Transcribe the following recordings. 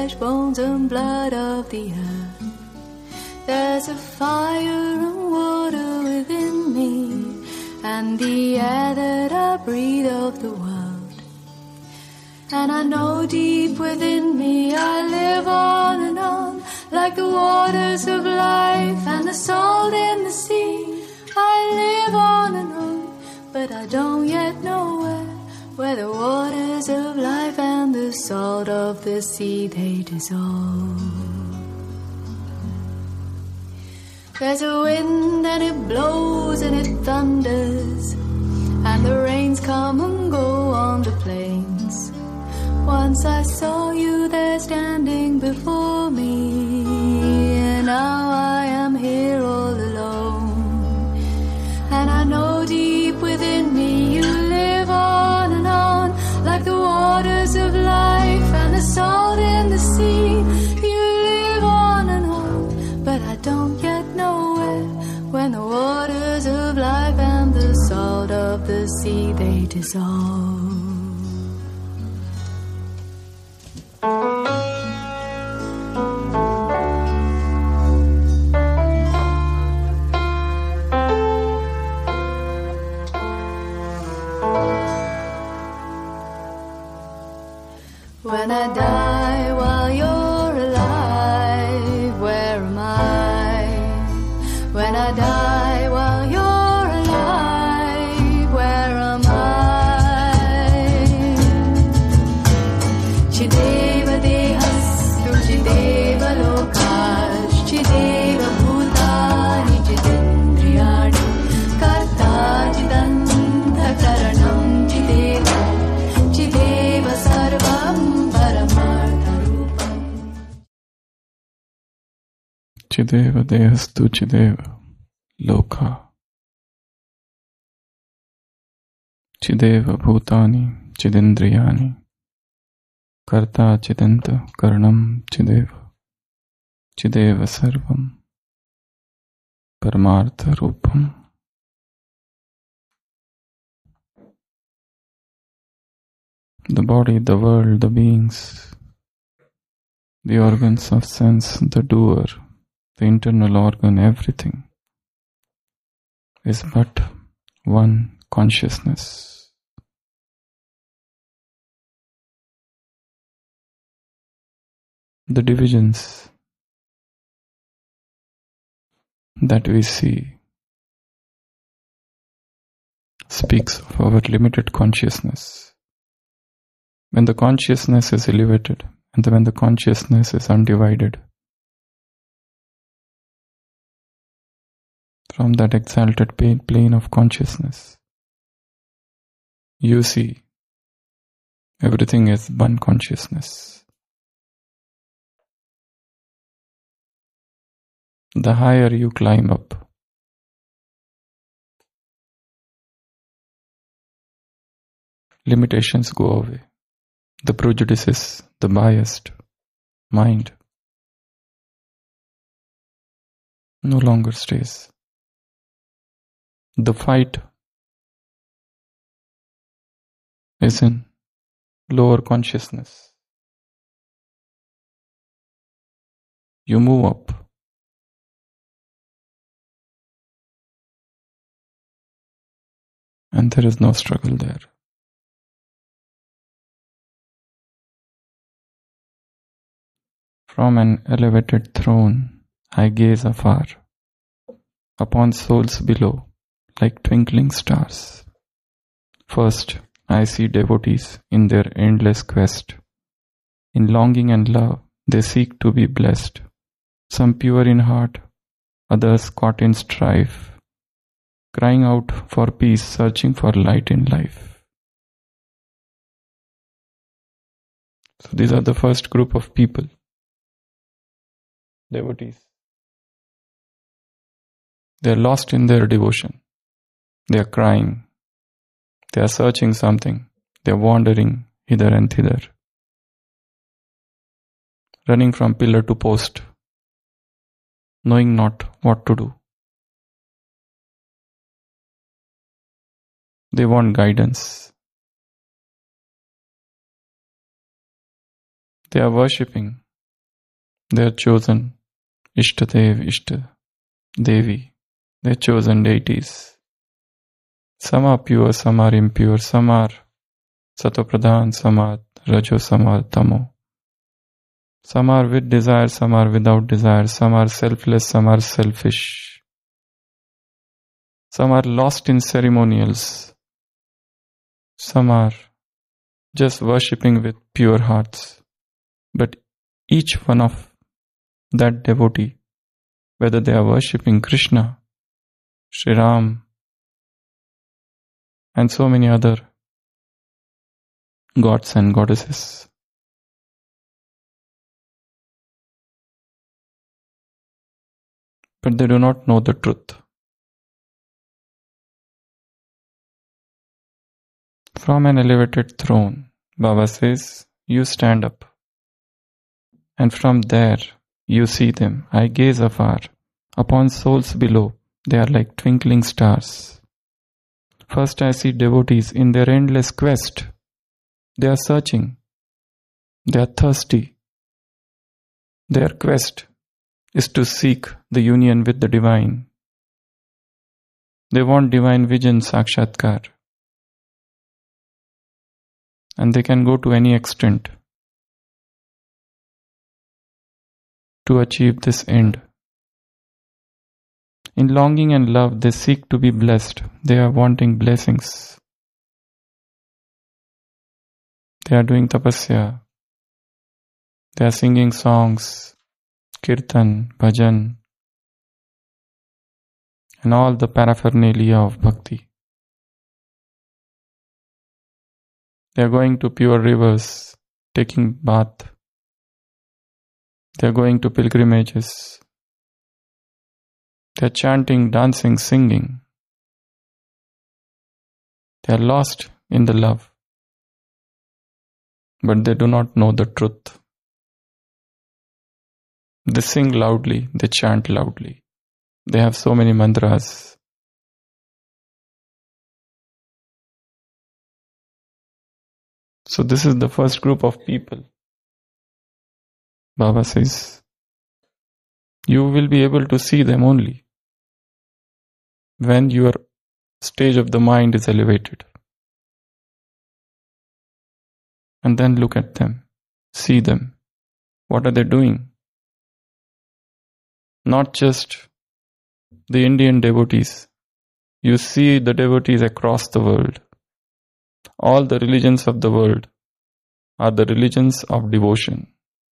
flesh, bones and blood of the earth. There's a fire and water within me, and the air that I breathe of the world. And I know deep within me I live on and on, like the waters of life and the salt in the sea. I live on and on, but I don't yet know where the waters of life and the salt of the sea they dissolve. There's a wind and it blows and it thunders, and the rains come and go on the plains. Once I saw you there standing before me, and now I am here all alone. And I know deep within me you live on and on, like the waters of life and the salt in the sea. You live on and on, but I don't yet know when the waters of life and the salt of the sea they dissolve. When I die while you're alive, where am I? When I die while you're alive, where am I? Chideva dehastu, chideva lokash, chideva bhutani, chidendriyani, karta chidanta karanam, chideva sarvam. Chideva dehastu chideva loka chideva bhutani chidendriyani karta chidanta karanam chideva sarvam paramartha rupam. The body, the world, the beings, the organs of sense, the doer, the internal organ, everything is but one consciousness. The divisions that we see speaks of our limited consciousness. When the consciousness is elevated and when the consciousness is undivided, from that exalted plane of consciousness, you see everything is one consciousness. The higher you climb up, limitations go away. The prejudices, the biased mind no longer stays. The fight is in lower consciousness. You move up. And there is no struggle there. From an elevated throne, I gaze afar upon souls below, like twinkling stars. First, I see devotees in their endless quest. In longing and love, they seek to be blessed. Some pure in heart, others caught in strife, crying out for peace, searching for light in life. So these are the first group of people, devotees. They are lost in their devotion. They are crying. They are searching something. They are wandering hither and thither, running from pillar to post, knowing not what to do. They want guidance. They are worshipping Their chosen Ishtadev, Ishtadevi, their chosen deities. Some are pure, some are impure, some are Satopradhan, some are Rajo, some are Tamo. Some are with desire, some are without desire, some are selfless, some are selfish. Some are lost in ceremonials. Some are just worshipping with pure hearts. But each one of that devotee, whether they are worshipping Krishna, Sri Ram, and so many other gods and goddesses, but they do not know the truth. From an elevated throne, Baba says, you stand up. And from there, you see them. I gaze afar. Upon souls below, they are like twinkling stars. First I see devotees in their endless quest. They are searching. They are thirsty. Their quest is to seek the union with the divine. They want divine vision, sakshatkar. And they can go to any extent to achieve this end. In longing and love, they seek to be blessed. They are wanting blessings. They are doing tapasya. They are singing songs, kirtan, bhajan, and all the paraphernalia of bhakti. They are going to pure rivers, taking bath. They are going to pilgrimages. They are chanting, dancing, singing. They are lost in the love. But they do not know the truth. They sing loudly, they chant loudly. They have so many mantras. So this is the first group of people. Baba says, you will be able to see them only when your stage of the mind is elevated. And then look at them, see them. What are they doing? Not just the Indian devotees. You see the devotees across the world. All the religions of the world are the religions of devotion.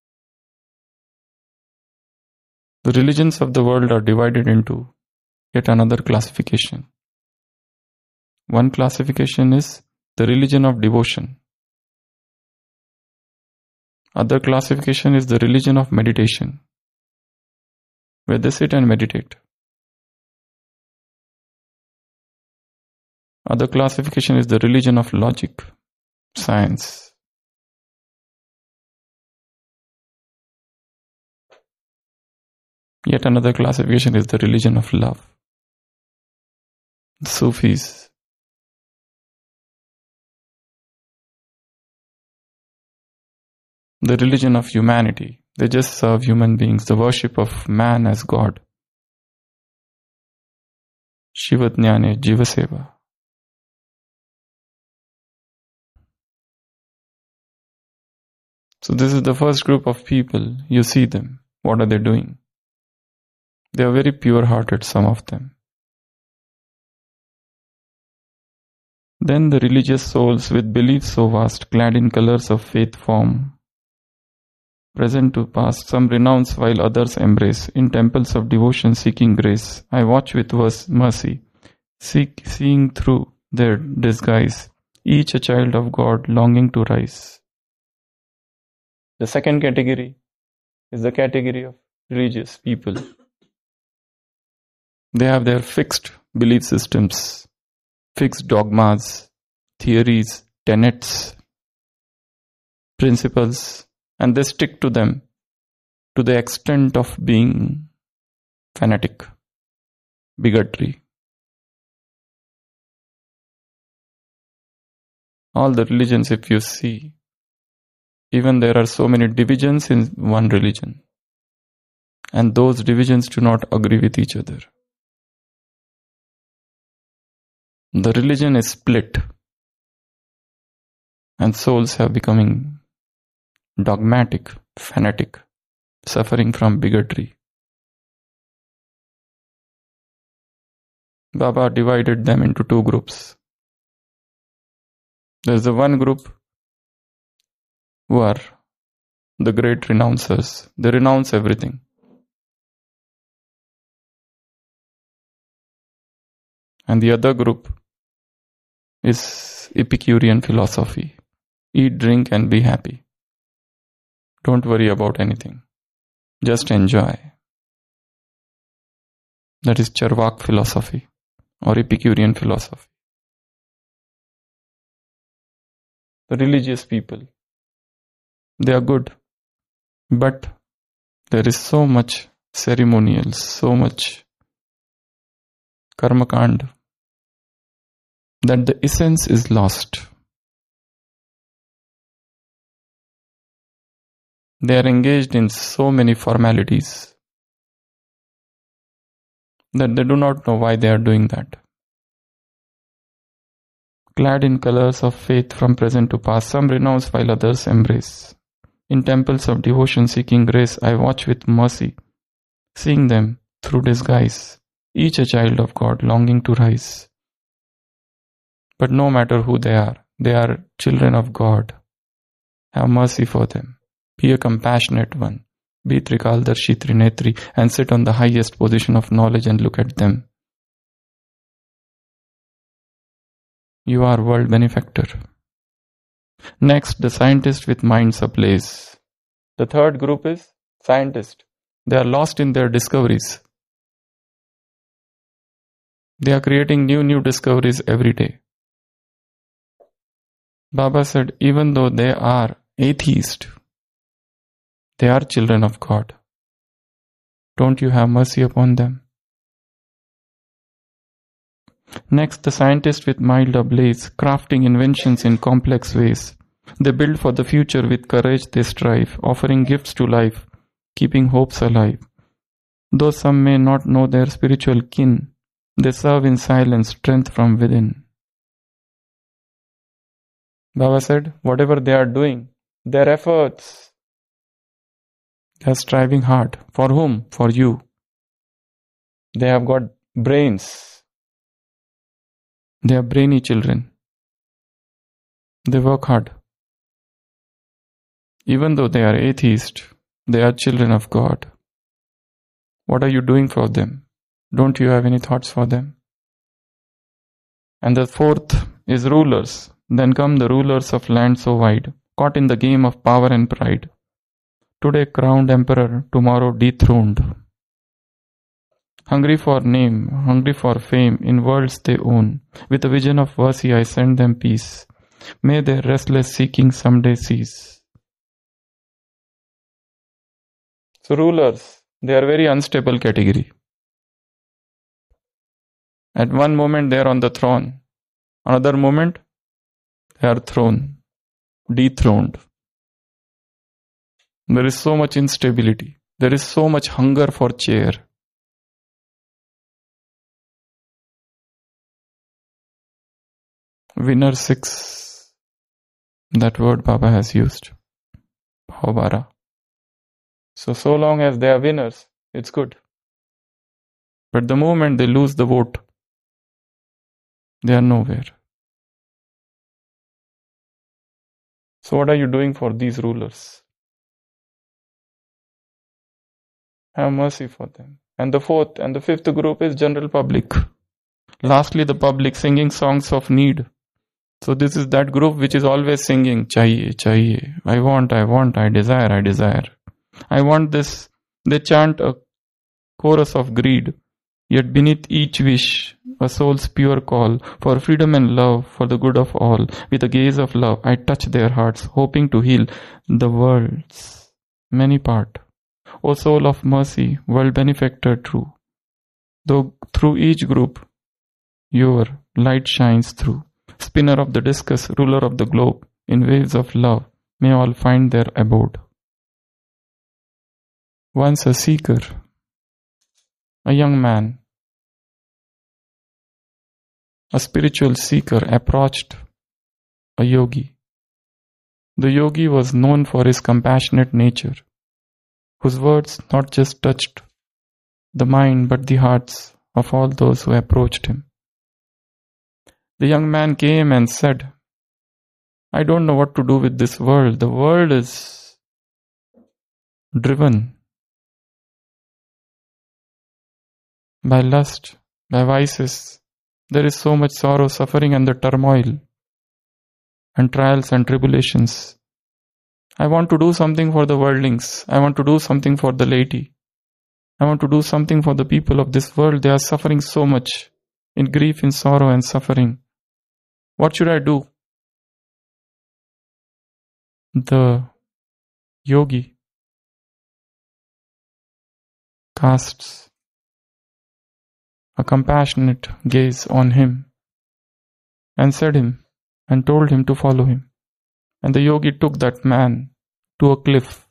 The religions of the world are divided into yet another classification. One classification is the religion of devotion. Other classification is the religion of meditation, where they sit and meditate. Other classification is the religion of logic, science. Yet another classification is the religion of love. The Sufis. The religion of humanity. They just serve human beings, the worship of man as God. Shivajnane Jivaseva. So this is the first group of people. You see them. What are they doing? They are very pure-hearted, some of them. Then the religious souls with beliefs so vast, clad in colors of faith form, present to past, some renounce while others embrace, in temples of devotion seeking grace. I watch with mercy, seeing through their disguise, each a child of God longing to rise. The second category is the category of religious people. They have their fixed belief systems, fixed dogmas, theories, tenets, principles, and they stick to them to the extent of being fanatic, bigotry. All the religions, if you see, even there are so many divisions in one religion. and those divisions do not agree with each other. The religion is split, and souls have becoming dogmatic, fanatic, suffering from bigotry. Baba divided them into two groups. There's the one group who are the great renouncers. They renounce everything. And the other group is Epicurean philosophy. Eat, drink, and be happy. Don't worry about anything. Just enjoy. That is Charvak philosophy or Epicurean philosophy. The religious people, they are good, but there is so much ceremonial, so much karmakand, that the essence is lost. They are engaged in so many formalities that they do not know why they are doing that. Clad in colors of faith from present to past, some renounce while others embrace. In temples of devotion seeking grace, I watch with mercy, seeing them through disguise, each a child of God longing to rise. But no matter who they are children of God. Have mercy for them. Be a compassionate one. Be Trikaldarshi Trinetri and sit on the highest position of knowledge and look at them. You are world benefactor. Next, the scientist with minds ablaze. The third group is scientists. They are lost in their discoveries. They are creating new discoveries every day. Baba said, even though they are atheists, they are children of God. Don't you have mercy upon them? Next, the scientists with mind ablaze, crafting inventions in complex ways. They build for the future with courage they strive, offering gifts to life, keeping hopes alive. Though some may not know their spiritual kin, they serve in silence, strength from within. Baba said, whatever they are doing, their efforts, they are striving hard. For whom? For you. They have got brains. They are brainy children. They work hard. Even though they are atheists, they are children of God. What are you doing for them? Don't you have any thoughts for them? And the fourth is rulers. Then come the rulers of land so wide, caught in the game of power and pride. Today crowned emperor, tomorrow dethroned. Hungry for name, hungry for fame, in worlds they own. With a vision of mercy I send them peace. May their restless seeking someday cease. So rulers, they are very unstable category. At one moment they are on the throne. Another moment they are thrown, dethroned. There is so much instability. There is so much hunger for chair. Winner 6. That word Baba has used. Bhavabara. So long as they are winners, it's good. But the moment they lose the vote, they are nowhere. So what are you doing for these rulers? Have mercy for them. And the fourth and the fifth group is general public. Lastly, the public singing songs of need. So this is that group which is always singing, chahiye, chahiye. I want, I desire, I desire. I want this. They chant a chorus of greed. Yet beneath each wish, a soul's pure call for freedom and love, for the good of all. With a gaze of love, I touch their hearts, hoping to heal the world's many part. O soul of mercy, world benefactor true. Though through each group, your light shines through. Spinner of the discus, ruler of the globe, in waves of love, may all find their abode. Once a seeker, a young man, a spiritual seeker approached a yogi. The yogi was known for his compassionate nature, whose words not just touched the mind but the hearts of all those who approached him. The young man came and said, I don't know what to do with this world. The world is driven by lust, by vices. There is so much sorrow, suffering, and the turmoil, and trials and tribulations. I want to do something for the worldlings. I want to do something for the laity. I want to do something for the people of this world. They are suffering so much in grief, in sorrow, and suffering. What should I do? The yogi casts a compassionate gaze on him and told him to follow him. And the yogi took that man to a cliff.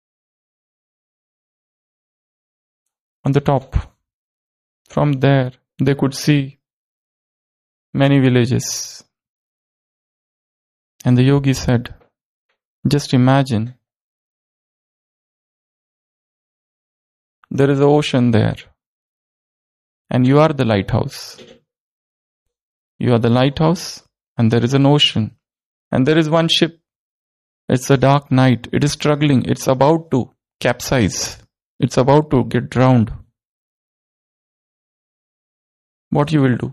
On the top, from there, they could see many villages. And the yogi said, just imagine, there is an ocean there, and you are the lighthouse. You are the lighthouse, and there is an ocean, and there is one ship. It's a dark night. It is struggling. It's about to capsize. It's about to get drowned. What you will do?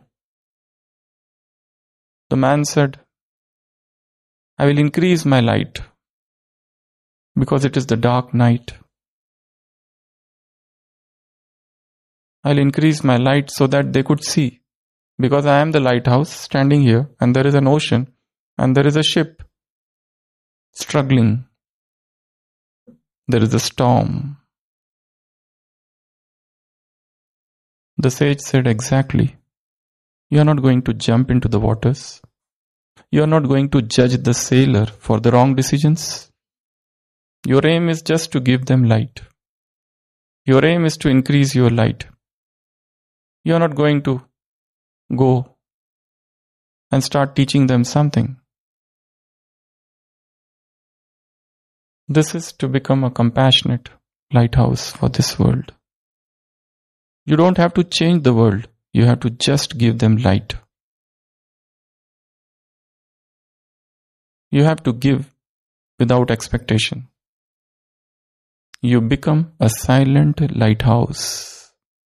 The man said, I will increase my light because it is the dark night. I'll increase my light so that they could see, because I am the lighthouse standing here and there is an ocean and there is a ship struggling. There is a storm. The sage said, exactly. You are not going to jump into the waters. You are not going to judge the sailor for the wrong decisions. Your aim is just to give them light. Your aim is to increase your light. You are not going to go and start teaching them something. This is to become a compassionate lighthouse for this world. You don't have to change the world. You have to just give them light. You have to give without expectation. You become a silent lighthouse.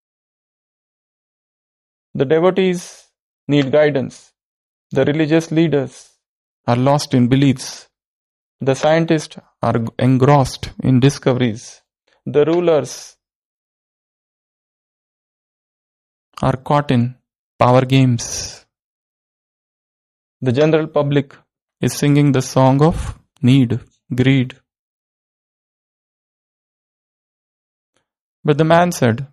The devotees need guidance. The religious leaders are lost in beliefs. The scientists are engrossed in discoveries. The rulers are caught in power games. The general public is singing the song of need, greed. But the man said,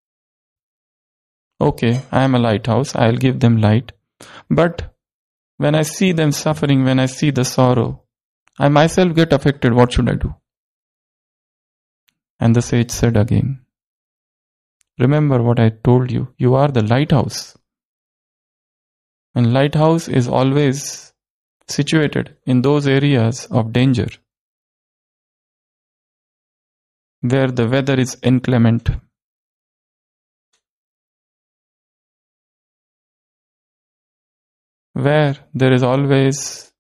okay, I am a lighthouse, I will give them light. But when I see them suffering, when I see the sorrow, I myself get affected. What should I do? And the sage said again, remember what I told you. You are the lighthouse. And lighthouse is always situated in those areas of danger where the weather is inclement. Where there is always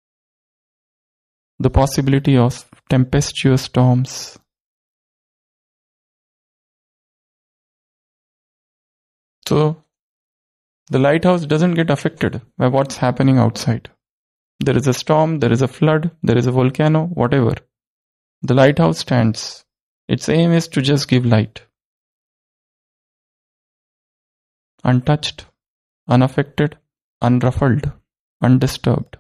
the possibility of tempestuous storms. So, the lighthouse doesn't get affected by what's happening outside. There is a storm, there is a flood, there is a volcano, whatever. The lighthouse stands. Its aim is to just give light. Untouched, unaffected, unruffled, undisturbed.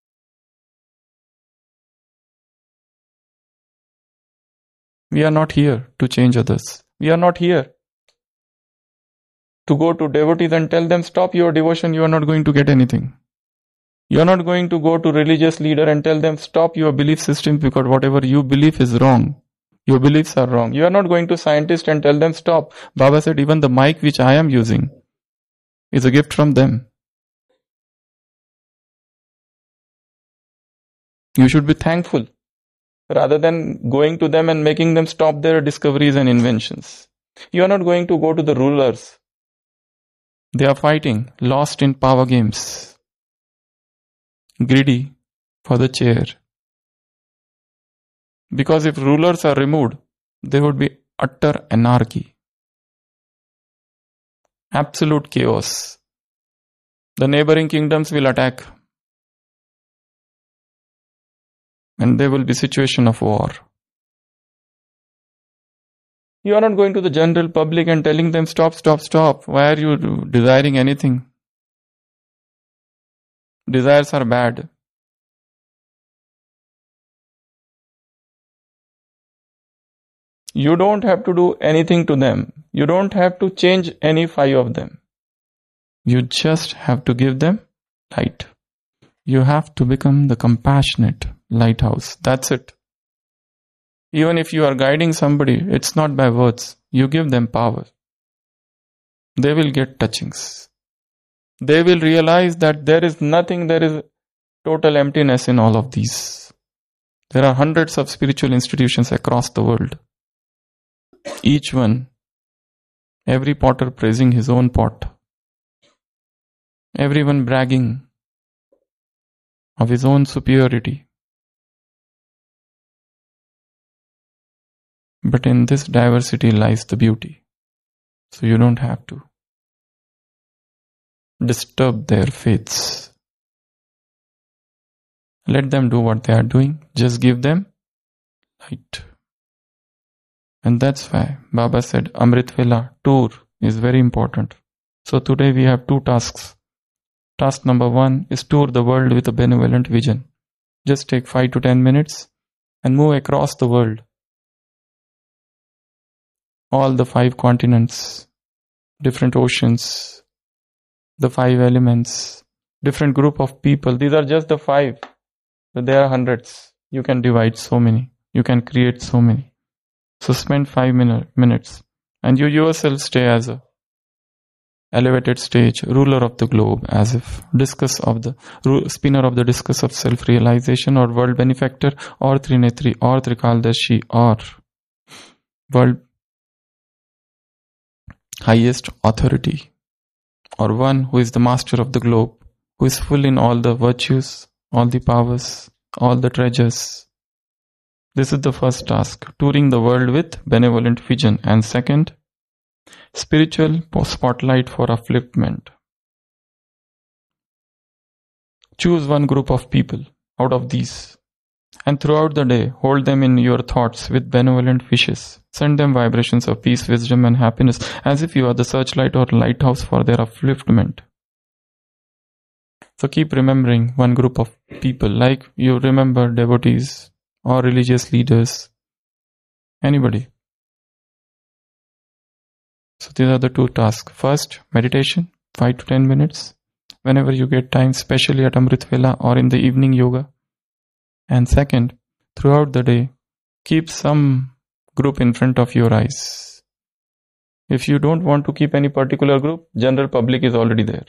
We are not here to change others. We are not here to go to devotees and tell them, stop your devotion, you are not going to get anything. You are not going to go to religious leader and tell them, stop your belief system because whatever you believe is wrong. Your beliefs are wrong. You are not going to scientists and tell them stop. Baba said even the mic which I am using is a gift from them. You should be thankful rather than going to them and making them stop their discoveries and inventions. You are not going to go to the rulers. They are fighting, lost in power games, greedy for the chair. Because if rulers are removed, there would be utter anarchy, absolute chaos. The neighboring kingdoms will attack, and there will be situation of war. You are not going to the general public and telling them stop, stop, stop. Why are you desiring anything? Desires are bad. You don't have to do anything to them. You don't have to change any 5 of them. You just have to give them light. You have to become the compassionate lighthouse. That's it. Even if you are guiding somebody, it's not by words. You give them power. They will get touchings. They will realize that there is nothing, there is total emptiness in all of these. There are hundreds of spiritual institutions across the world. Each one, every potter praising his own pot. Everyone bragging of his own superiority. But in this diversity lies the beauty. So you don't have to disturb their faiths. Let them do what they are doing. Just give them light. And that's why Baba said Amrit Vela tour is very important. So today we have 2 tasks. Task number 1 is tour the world with a benevolent vision. Just take 5 to 10 minutes and move across the world. All the 5 continents, different oceans, the 5 elements, different group of people. These are just the 5. But there are hundreds. You can divide so many. You can create so many. So spend 5 minutes and you yourself stay as a elevated stage, ruler of the globe, as if discus of the spinner of the discus of self-realization, or world benefactor, or Trinetri, or Trikaldashi, or world highest authority, or one who is the master of the globe, who is full in all the virtues, all the powers, all the treasures. This is the first task, touring the world with benevolent vision. And second, spiritual spotlight for upliftment. Choose one group of people out of these, and throughout the day, hold them in your thoughts with benevolent wishes. Send them vibrations of peace, wisdom, and happiness, as if you are the searchlight or lighthouse for their upliftment. So keep remembering one group of people, like you remember devotees or religious leaders, anybody. So these are the 2 tasks. First, meditation, 5 to 10 minutes, whenever you get time, especially at Amrit Vela or in the evening yoga. And second, throughout the day, keep some group in front of your eyes. If you don't want to keep any particular group, general public is already there.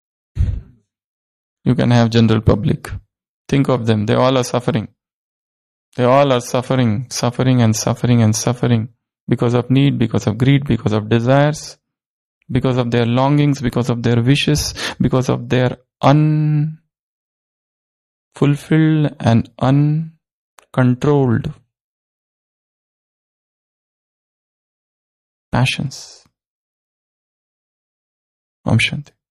You can have general public. Think of them. They all are suffering. They all are suffering because of need, because of greed, because of desires, because of their longings, because of their wishes, because of their unfulfilled and uncontrolled passions. Om Shanti.